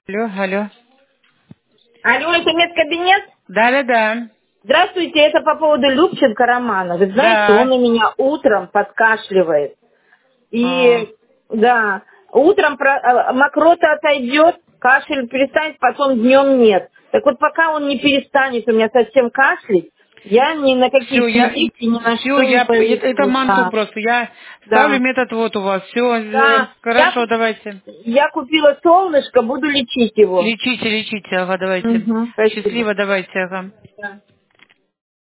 Алло, алло. Алло, это медкабинет? Да. Здравствуйте, это по поводу Любченко Романа. Вы знаете, Да. он у меня утром подкашливает. А, И, да, утром мокрота отойдет, кашель перестанет, потом днем нет. Так вот, пока он не перестанет у меня совсем кашлять, я ни на какие все, прививки, ни на все, что не это поведу. манту Да, просто. Я ставлю да, метод вот у вас. Все, да. хорошо, давайте. Я купила солнышко, буду лечить его. Лечите, ага, давайте. Угу, спасибо. Счастливо, давайте, ага. Да.